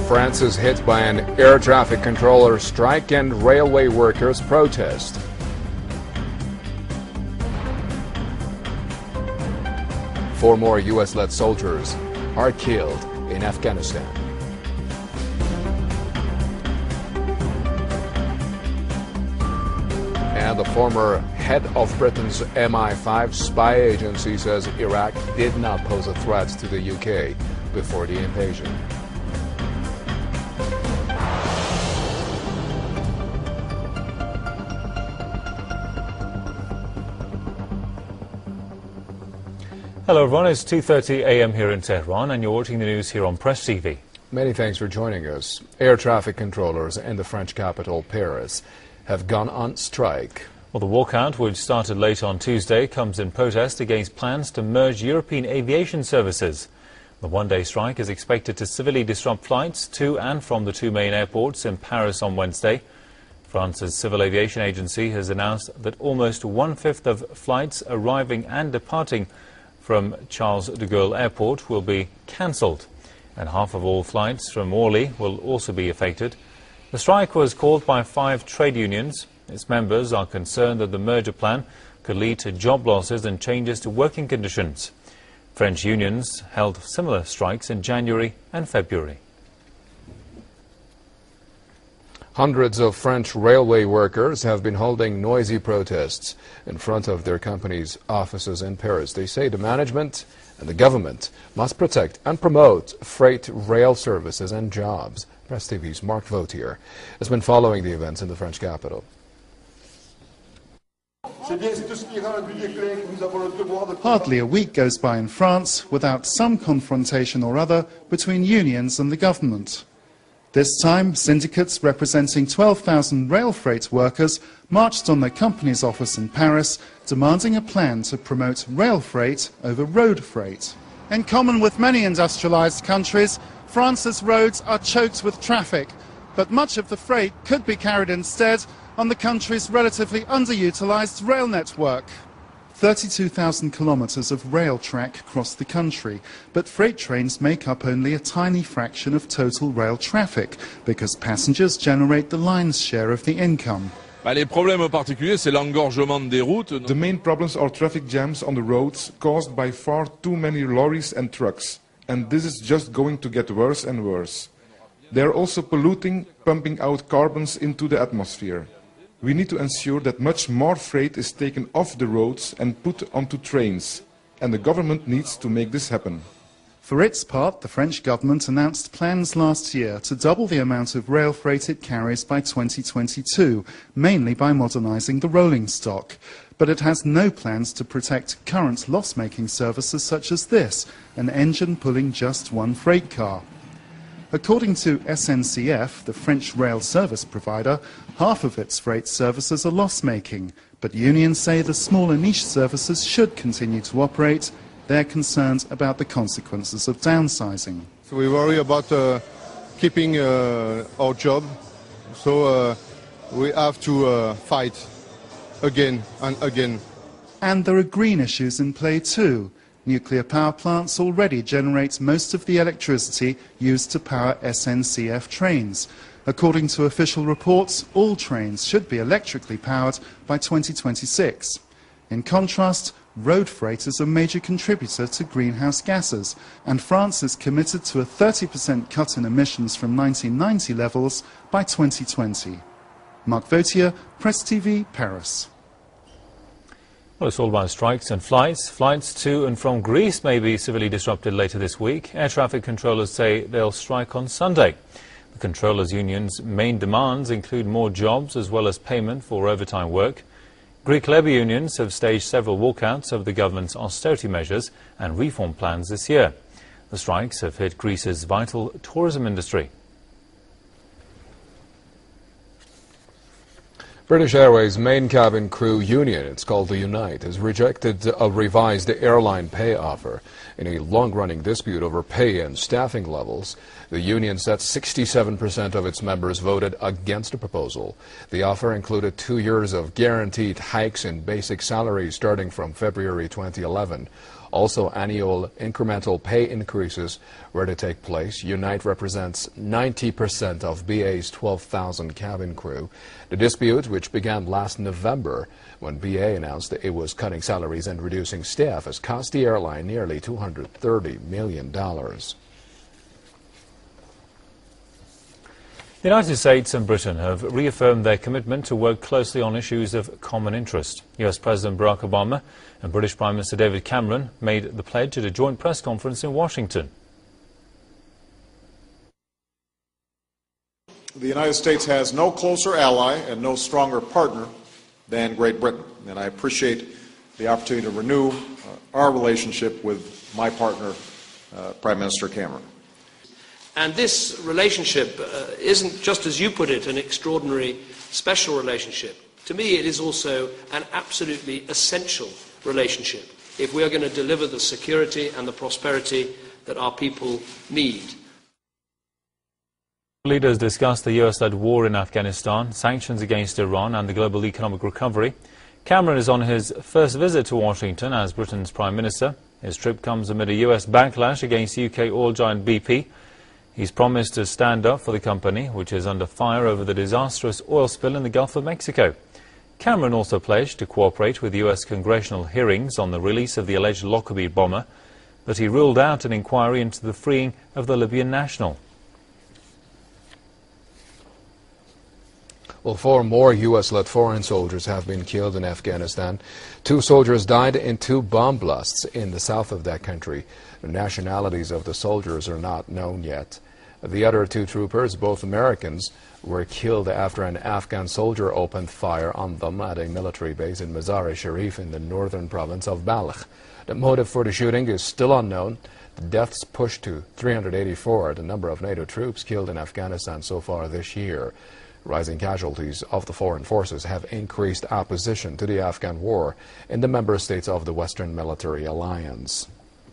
France is hit by an air traffic controller strike and railway workers protest. Four more U.S.-led soldiers are killed in Afghanistan. And the former head of Britain's MI5 spy agency says Iraq did not pose a threat to the UK before the invasion. Hello everyone, it's 2:30 a.m. here in Tehran and you're watching the news here on Press TV. Many thanks for joining us. Air traffic controllers in the French capital, Paris, have gone on strike. Well, the walkout, which started late on Tuesday, comes in protest against plans to merge European aviation services. The one-day strike is expected to severely disrupt flights to and from the two main airports in Paris on Wednesday. France's Civil Aviation Agency has announced that almost one-fifth of flights arriving and departing from Charles de Gaulle Airport will be cancelled, and half of all flights from Orly will also be affected. The strike was called by 5 trade unions. Its members are concerned that the merger plan could lead to job losses and changes to working conditions. French unions held similar strikes in January and February. Hundreds of French railway workers have been holding noisy protests in front of their company's offices in Paris. They say the management and the government must protect and promote freight rail services and jobs. Press TV's Marc Vautier has been following the events in the French capital. Hardly a week goes by in France without some confrontation or other between unions and the government. This time, syndicates representing 12,000 rail freight workers marched on their company's office in Paris, demanding a plan to promote rail freight over road freight. In common with many industrialized countries, France's roads are choked with traffic, but much of the freight could be carried instead on the country's relatively underutilized rail network. 32,000 kilometers of rail track across the country, but freight trains make up only a tiny fraction of total rail traffic because passengers generate the lion's share of the income. Les problèmes en particulier, c'est l'engorgement des routes. The main problems are traffic jams on the roads caused by far too many lorries and trucks, and this is just going to get worse and worse. They are also polluting, pumping out carbons into the atmosphere. We need to ensure that much more freight is taken off the roads and put onto trains, and the government needs to make this happen. For its part, the French government announced plans last year to double the amount of rail freight it carries by 2022, mainly by modernizing the rolling stock. But it has no plans to protect current loss-making services such as this, an engine pulling just one freight car. According to SNCF, the French rail service provider, half of its freight services are loss-making, but unions say the smaller niche services should continue to operate. They're concerned about the consequences of downsizing. So we worry about keeping our job, so we have to fight again and again. And there are green issues in play too. Nuclear power plants already generate most of the electricity used to power SNCF trains. According to official reports, all trains should be electrically powered by 2026. In contrast, road freight is a major contributor to greenhouse gases, and France is committed to a 30% cut in emissions from 1990 levels by 2020. Marc Vautier, Press TV, Paris. Well, it's all about strikes and flights. Flights to and from Greece may be severely disrupted later this week. Air traffic controllers say they'll strike on Sunday. The controllers' union's main demands include more jobs as well as payment for overtime work. Greek labour unions have staged several walkouts over the government's austerity measures and reform plans this year. The strikes have hit Greece's vital tourism industry. British Airways main cabin crew union, it's called the Unite, has rejected a revised airline pay offer in a long-running dispute over pay and staffing levels. The union said 67% of its members voted against the proposal. The offer included 2 years of guaranteed hikes in basic salaries starting from February 2011. Also, annual incremental pay increases were to take place. Unite represents 90% of BA's 12,000 cabin crew. The dispute, which began last November when BA announced that it was cutting salaries and reducing staff, has cost the airline nearly $230 million. The United States and Britain have reaffirmed their commitment to work closely on issues of common interest. US President Barack Obama and British Prime Minister David Cameron made the pledge at a joint press conference in Washington. The United States has no closer ally and no stronger partner than Great Britain, and I appreciate the opportunity to renew our relationship with my partner, Prime Minister Cameron. And this relationship isn't, just as you put it, an extraordinary, special relationship. To me, it is also an absolutely essential relationship if we are going to deliver the security and the prosperity that our people need. Leaders discussed the US-led war in Afghanistan, sanctions against Iran and the global economic recovery. Cameron is on his first visit to Washington as Britain's Prime Minister. His trip comes amid a US backlash against UK oil giant BP. He's promised to stand up for the company, which is under fire over the disastrous oil spill in the Gulf of Mexico. Cameron also pledged to cooperate with US congressional hearings on the release of the alleged Lockerbie bomber, but he ruled out an inquiry into the freeing of the Libyan national. Well, 4 more U.S.-led foreign soldiers have been killed in Afghanistan. 2 soldiers died in 2 bomb blasts in the south of that country. The nationalities of the soldiers are not known yet. The other 2 troopers, both Americans, were killed after an Afghan soldier opened fire on them at a military base in Mazar-e-Sharif in the northern province of Balkh. The motive for the shooting is still unknown. The deaths pushed to 384, the number of NATO troops killed in Afghanistan so far this year. Rising casualties of the foreign forces have increased opposition to the Afghan war in the member states of the Western Military Alliance.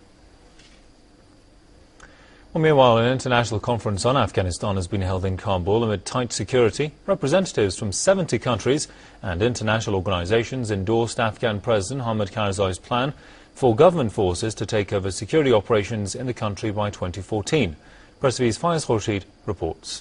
Well, meanwhile, an international conference on Afghanistan has been held in Kabul amid tight security. Representatives from 70 countries and international organizations endorsed Afghan President Hamid Karzai's plan for government forces to take over security operations in the country by 2014. Press TV's Faiz Khurshid reports.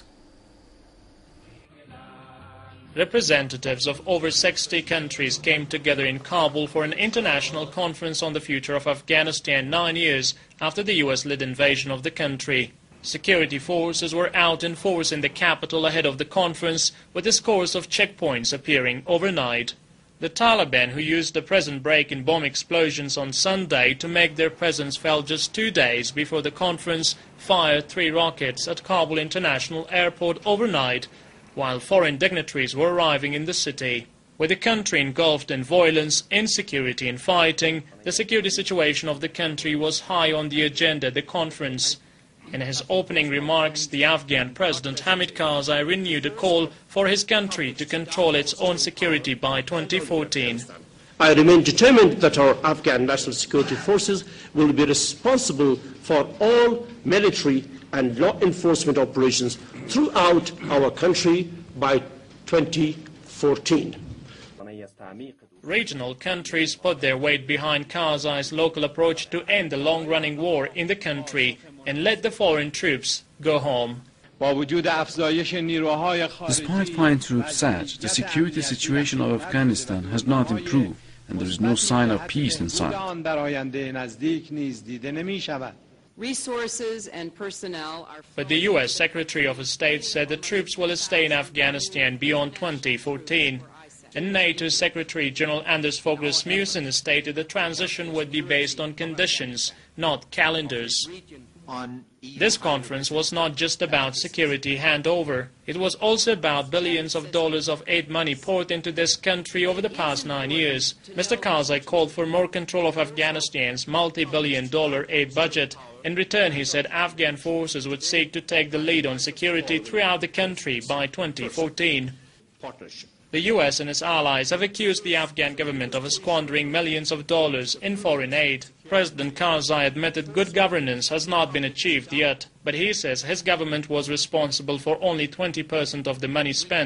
Representatives of over 60 countries came together in Kabul for an international conference on the future of Afghanistan 9 years after the US-led invasion of the country. Security forces were out in force in the capital ahead of the conference, with a scores of checkpoints appearing overnight. The Taliban, who used the present break in bomb explosions on Sunday to make their presence felt just 2 days before the conference, fired 3 rockets at Kabul International Airport overnight, while foreign dignitaries were arriving in the city. With the country engulfed in violence, insecurity and fighting, the security situation of the country was high on the agenda at the conference. In his opening remarks, the Afghan President Hamid Karzai renewed a call for his country to control its own security by 2014. I remain determined that our Afghan National Security Forces will be responsible for all military and law enforcement operations throughout our country by 2014. Regional countries put their weight behind Karzai's local approach to end the long-running war in the country and let the foreign troops go home. Despite foreign troops surge, the security situation of Afghanistan has not improved, and there is no sign of peace in sight. Resources and personnel are... But the U.S. Secretary of State said the troops will stay in Afghanistan beyond 2014. And NATO Secretary General Anders Fogh Rasmussen stated the transition would be based on conditions, not calendars. This conference was not just about security handover. It was also about billions of dollars of aid money poured into this country over the past 9 years. Mr. Karzai called for more control of Afghanistan's multi-billion-dollar aid budget. In return, he said Afghan forces would seek to take the lead on security throughout the country by 2014. The U.S. and its allies have accused the Afghan government of squandering millions of dollars in foreign aid. President Karzai admitted good governance has not been achieved yet, but he says his government was responsible for only 20% of the money spent.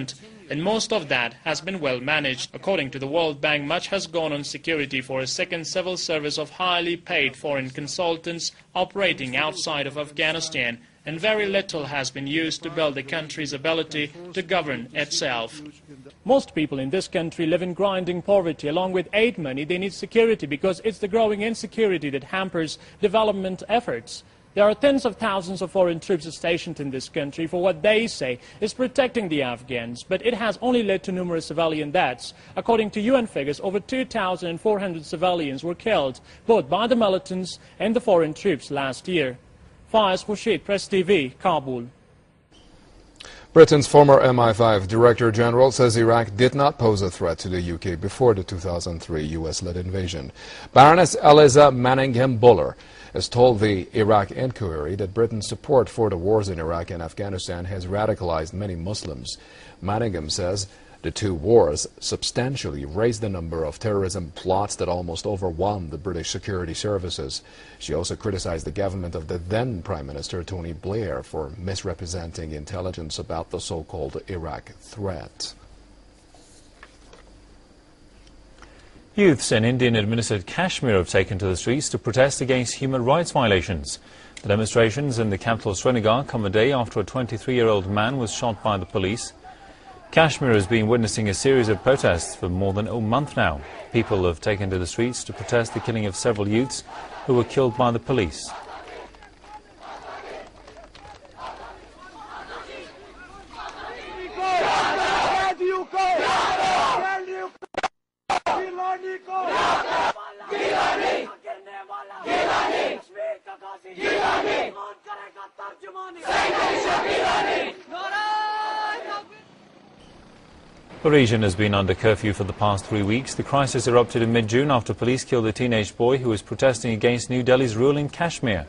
and most of that has been well managed. According to the World Bank, much has gone on security for a second civil service of highly paid foreign consultants operating outside of Afghanistan, and very little has been used to build the country's ability to govern itself. Most people in this country live in grinding poverty. Along with aid money, they need security because it's the growing insecurity that hampers development efforts. There are tens of thousands of foreign troops stationed in this country for what they say is protecting the Afghans, but it has only led to numerous civilian deaths. According to UN figures, over 2,400 civilians were killed, both by the militants and the foreign troops last year. Faiz Khurshid, Press TV, Kabul. Britain's former MI5 Director General says Iraq did not pose a threat to the UK before the 2003 US-led invasion. Baroness Eliza Manningham-Buller has told the Iraq Inquiry that Britain's support for the wars in Iraq and Afghanistan has radicalized many Muslims. Manningham says the two wars substantially raised the number of terrorism plots that almost overwhelmed the British security services. She also criticized the government of the then Prime Minister Tony Blair for misrepresenting intelligence about the so-called Iraq threat. Youths in Indian-administered Kashmir have taken to the streets to protest against human rights violations. The demonstrations in the capital Srinagar come a day after a 23-year-old man was shot by the police. Kashmir has been witnessing a series of protests for more than a month now. People have taken to the streets to protest the killing of several youths who were killed by the police. The region has been under curfew for the past 3 weeks. The crisis erupted in mid-June after police killed a teenage boy who was protesting against New Delhi's rule in Kashmir.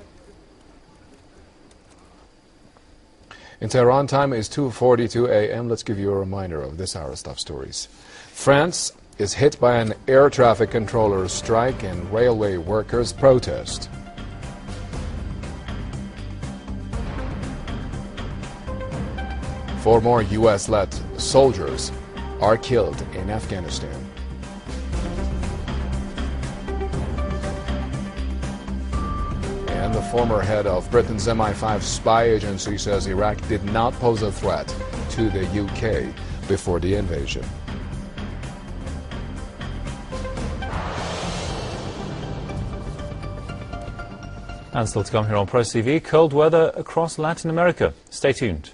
In Tehran, time is 2:42 a.m. Let's give you a reminder of this hour's top stories. France is hit by an air traffic controller's strike and railway workers' protest. Four more U.S.-led soldiers are killed in Afghanistan. And the former head of Britain's MI5 spy agency says Iraq did not pose a threat to the UK before the invasion. And still to come here on Press TV, cold weather across Latin America. Stay tuned.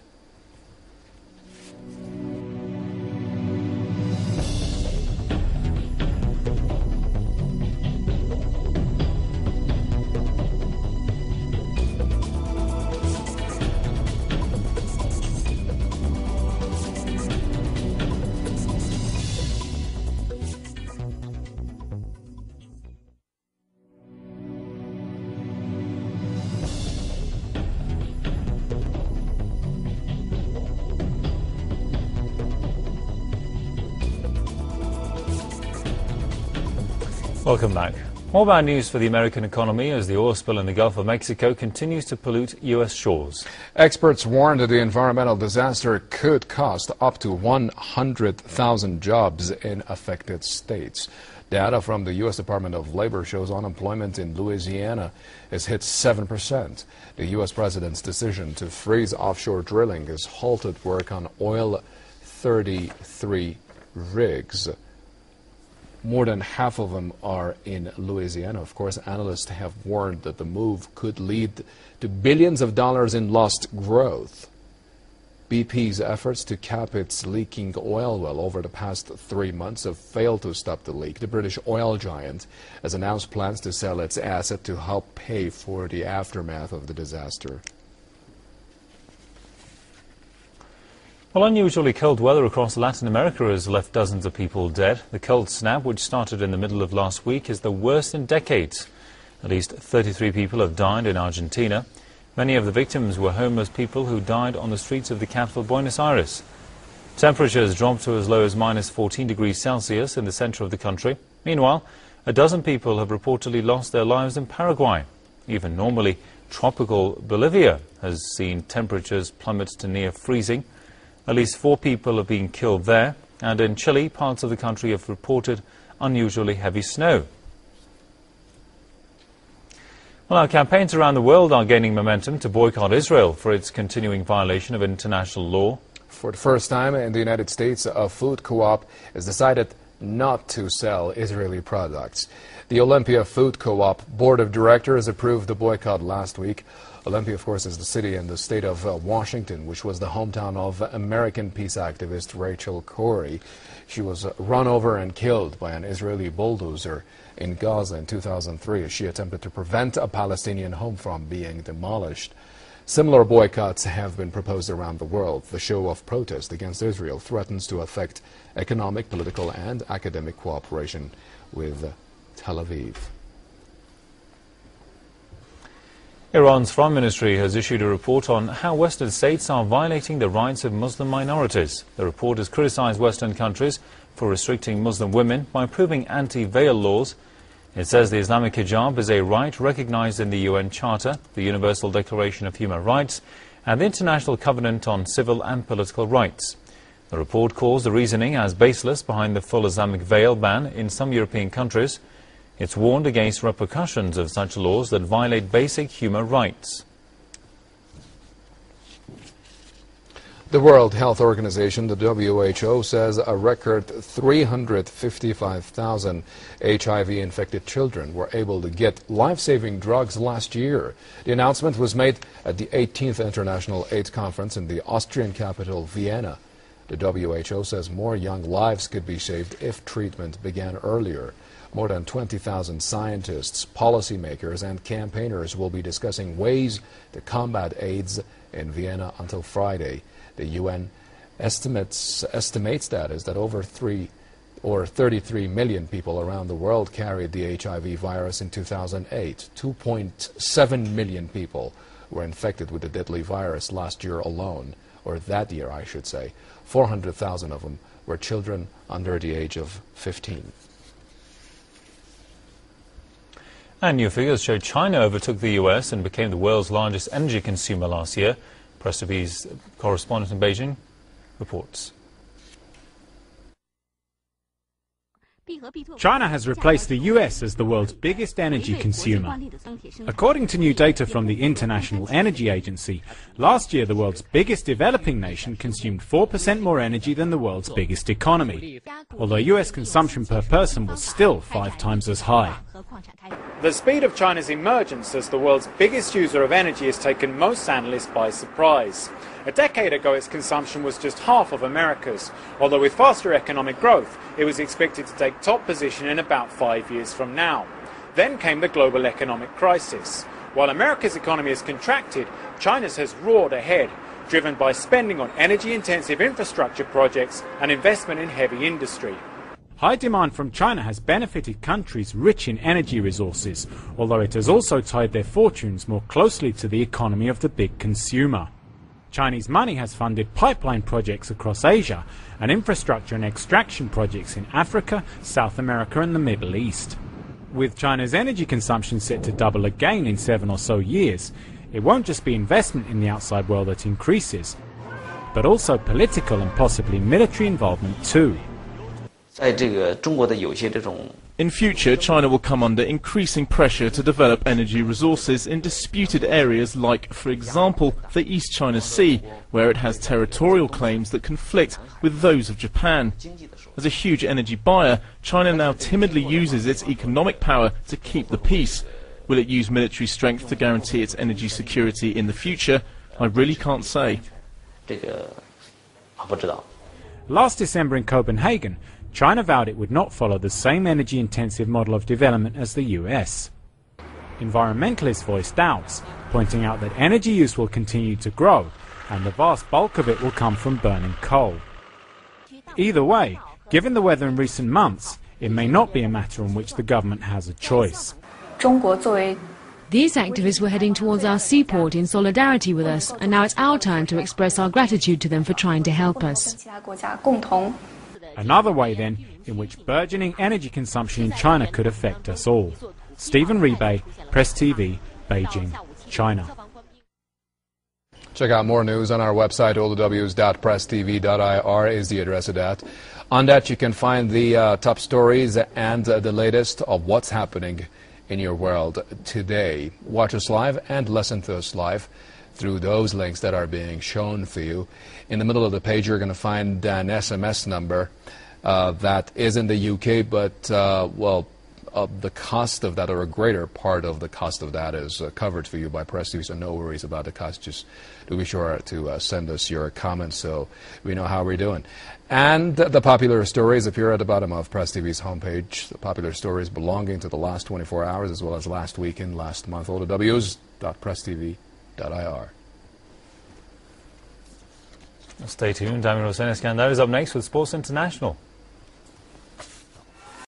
Welcome back. More bad news for the American economy as the oil spill in the Gulf of Mexico continues to pollute U.S. shores. Experts warn that the environmental disaster could cost up to 100,000 jobs in affected states. Data from the U.S. Department of Labor shows unemployment in Louisiana has hit 7%. The U.S. president's decision to freeze offshore drilling has halted work on oil 33 rigs. More than half of them are in Louisiana. Of course, analysts have warned that the move could lead to billions of dollars in lost growth. BP's efforts to cap its leaking oil well over the past 3 months have failed to stop the leak. The British oil giant has announced plans to sell its asset to help pay for the aftermath of the disaster. Well, unusually cold weather across Latin America has left dozens of people dead. The cold snap, which started in the middle of last week, is the worst in decades. At least 33 people have died in Argentina. Many of the victims were homeless people who died on the streets of the capital, Buenos Aires. Temperatures dropped to as low as minus 14 degrees Celsius in the center of the country. Meanwhile, a dozen people have reportedly lost their lives in Paraguay. Even normally tropical Bolivia has seen temperatures plummet to near freezing. At least 4 people have been killed there, and in Chile, parts of the country have reported unusually heavy snow. Well, our campaigns around the world are gaining momentum to boycott Israel for its continuing violation of international law. For the first time in the United States, a food co-op has decided not to sell Israeli products. The Olympia Food Co-op Board of Directors approved the boycott last week. Olympia, of course, is the city in the state of Washington, which was the hometown of American peace activist Rachel Corrie. She was run over and killed by an Israeli bulldozer in Gaza in 2003 as she attempted to prevent a Palestinian home from being demolished. Similar boycotts have been proposed around the world. The show of protest against Israel threatens to affect economic, political, and academic cooperation with Tel Aviv. Iran's Foreign Ministry has issued a report on how Western states are violating the rights of Muslim minorities. The report has criticized Western countries for restricting Muslim women by approving anti-veil laws. It says the Islamic hijab is a right recognized in the UN Charter, the Universal Declaration of Human Rights, and the International Covenant on Civil and Political Rights. The report calls the reasoning as baseless behind the full Islamic veil ban in some European countries. It's warned against repercussions of such laws that violate basic human rights. The World Health Organization, the WHO, says a record 355,000 HIV-infected children were able to get life-saving drugs last year. The announcement was made at the 18th International AIDS Conference in the Austrian capital, Vienna. The WHO says more young lives could be saved if treatment began earlier. More than 20,000 scientists, policymakers, and campaigners will be discussing ways to combat AIDS in Vienna until Friday. The UN estimates that over 33 million people around the world carried the HIV virus in 2008. 2.7 million people were infected with the deadly virus last year alone, or that year, I should say. 400,000 of them were children under the age of 15. And new figures show China overtook the US and became the world's largest energy consumer last year. Press TV's correspondent in Beijing reports. China has replaced the US as the world's biggest energy consumer. According to new data from the International Energy Agency, last year the world's biggest developing nation consumed 4% more energy than the world's biggest economy, although US consumption per person was still 5 times as high. The speed of China's emergence as the world's biggest user of energy has taken most analysts by surprise. A decade ago, its consumption was just half of America's, although with faster economic growth, it was expected to take top position in about 5 years from now. Then came the global economic crisis. While America's economy has contracted, China's has roared ahead, driven by spending on energy-intensive infrastructure projects and investment in heavy industry. High demand from China has benefited countries rich in energy resources, although it has also tied their fortunes more closely to the economy of the big consumer. Chinese money has funded pipeline projects across Asia and infrastructure and extraction projects in Africa, South America and the Middle East. With China's energy consumption set to double again in 7 or so years, it won't just be investment in the outside world that increases, but also political and possibly military involvement too. In future, China will come under increasing pressure to develop energy resources in disputed areas like, for example, the East China Sea, where it has territorial claims that conflict with those of Japan. As a huge energy buyer, China now timidly uses its economic power to keep the peace. Will it use military strength to guarantee its energy security in the future? I really can't say. Last December in Copenhagen, China vowed it would not follow the same energy-intensive model of development as the US. Environmentalists voiced doubts, pointing out that energy use will continue to grow, and the vast bulk of it will come from burning coal. Either way, given the weather in recent months, it may not be a matter on which the government has a choice. These activists were heading towards our seaport in solidarity with us, and now it's our turn to express our gratitude to them for trying to help us. Another way, then, in which burgeoning energy consumption in China could affect us all. Stephen Rebay, Press TV, Beijing, China. Check out more news on our website, olderws.presstv.ir is the address of that. On that, you can find the top stories and the latest of what's happening in your world today. Watch us live and listen to us live through those links that are being shown for you. In the middle of the page, you're going to find an SMS number that is in the UK, but, the cost of that, or a greater part of the cost of that, is covered for you by Press TV, so no worries about the cost. Just do be sure to send us your comments so we know how we're doing. And the popular stories appear at the bottom of Press TV's homepage. The popular stories belonging to the last 24 hours as well as last weekend, last month. olderws.presstv.ir. Stay tuned. Damien Hossein Iskandar is up next with Sports International.